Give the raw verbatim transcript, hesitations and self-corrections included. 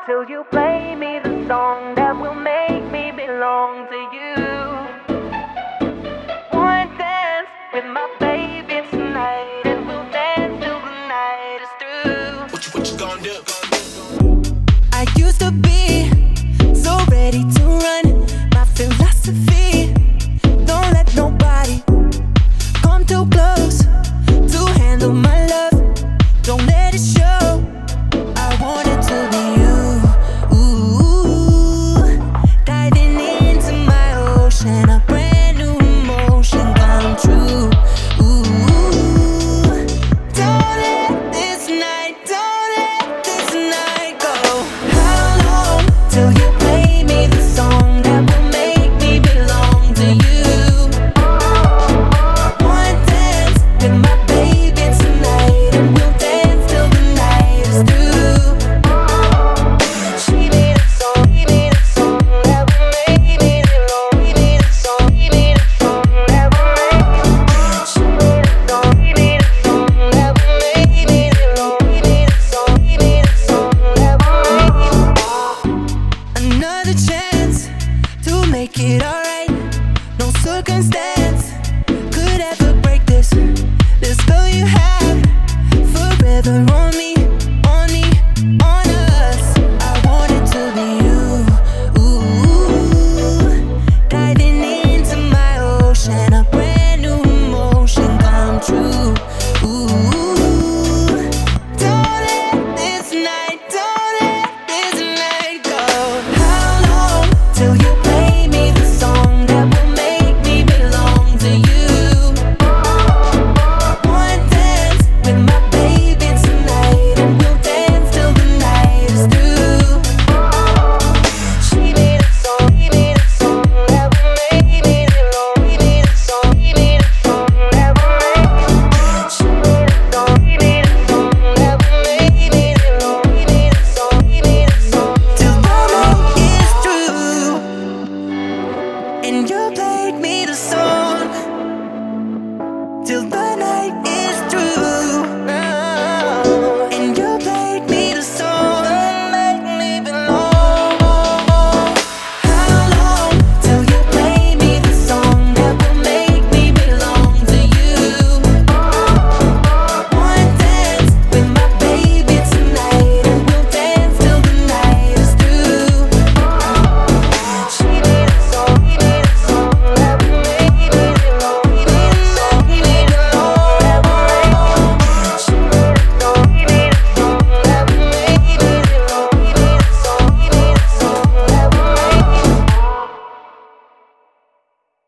till you play me the song that will make me belong to you. One dance with my baby tonight, and we'll dance till the night is through. What you, what you gonna do? I used to be so ready to run. My philosophy: don't let nobody come too close to handle my life.